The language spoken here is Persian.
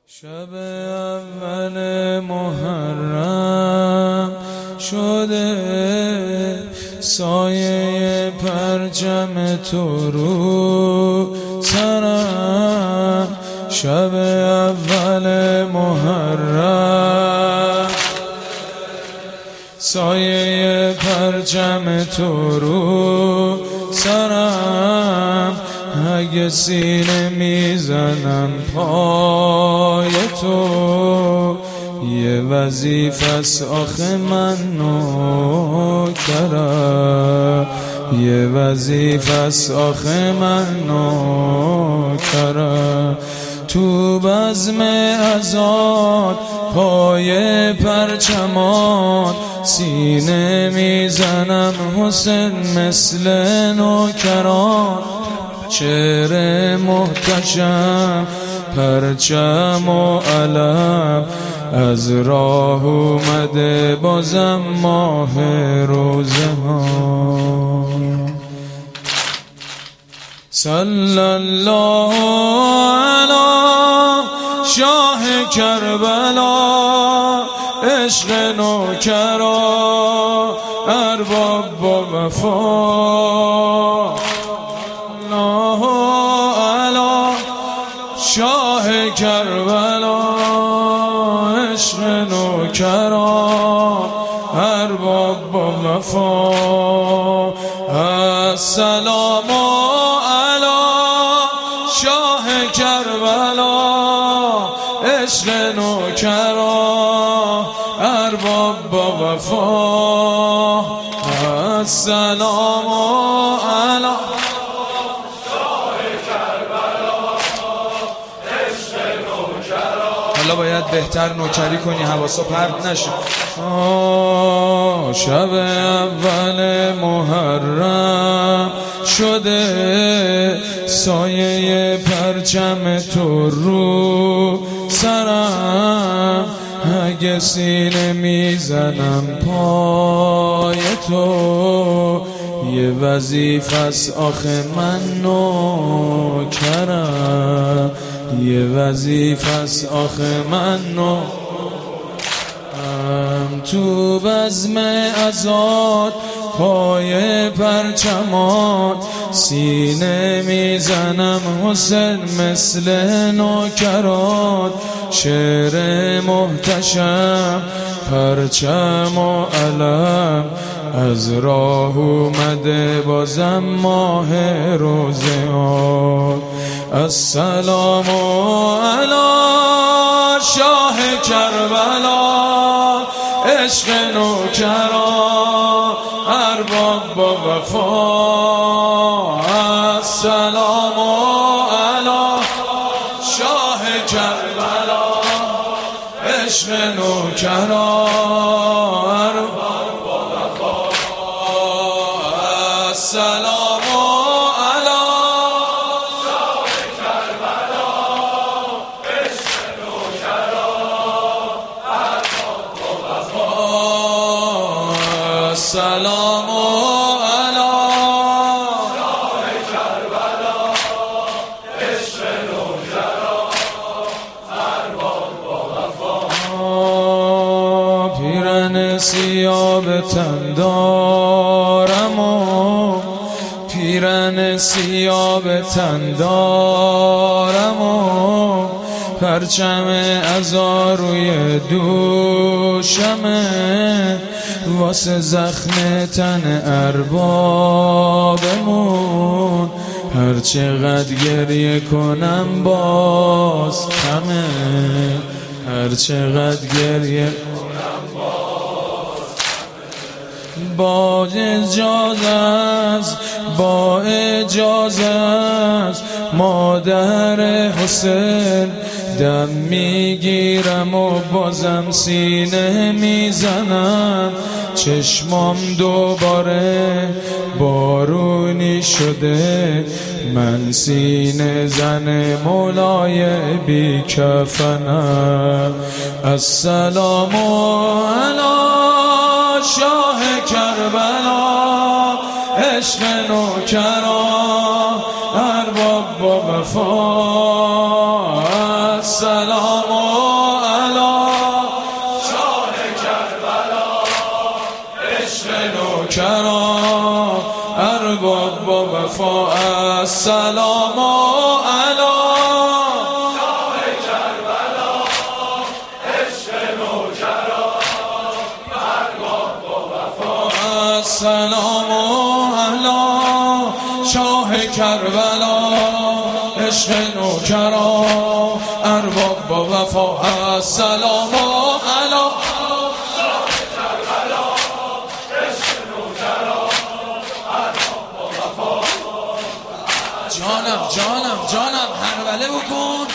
شب اول محرم شده سایه پرچم تو رو سرم. شب اول محرم سایه پرچم تو رو سرم. اگه سینه میزنم پای تو یه وظیفه‌ست آخه من نوکرم. یه وظیفه‌ست آخه من نوکرم. تو بزم ازاد پای پرچمان سینه میزنم حسین مثل نوکران. چهره محتشم پرچم و علم از راه اومده بازم ماه روزه ها. صلی الله علی شاه کربلا عشق نوکرا ارباب با وفا. الله علی شاه کربلا عشق نوکرا ارباب با وفا. السلام علی شاه کربلا عشق نوکرا ارباب با وفا. السلام علی حالا باید بهتر نوکری کنی حواسا پرت نشه. شب اول محرم شده سایه پرچم تو رو سرم. اگه سینه میزنم پای تو یه وظیفه‌ست آخه من نوکرم. یه وظیفه‌ست آخه من تو بزم ازاد پای پرچمان سینه میزنم حسین مثل نوکران. شعر محتشم پرچم و علم از راه اومده بازم ماه روزه ها. السلام علی شاه کربلا عشق نوکرا ارباب با وفا. السلام علی شاه کربلا عشق نوکرا ارباب با وفا. السلام علی شاه کربلا عشق نوکرا ارباب با وفا. السلام علی شاه کربلا عشق نوکرا ارباب با وفا. پیرن سیاه به تن دارم و پیرن سیاه به تن دارم و پرچم عزا روی دوشمه واسه زخم تن اربابمون. هر چقدر گریه کنم باز کمه. هر چقدر گریه کنم باز کمه. با اجازت مادر حسین دم میگیرم و بازم سینه میزنم. چشمام دوباره بارونی شده من سینه زن مولای بی کفنم. السلام علی شاه کربلا عشق نوکرا ارباب با وفا. السلام علی شاه کربلا عشق نوکران ارباب با وفا السلام علی شاه کربلا عشق نوکران ارباب با وفا السلام علی شاه کربلا عشق نوکران ارباب با وفا السلام علی شاه کربلا عشق نوکران ارباب با وفا جانم هربله بکن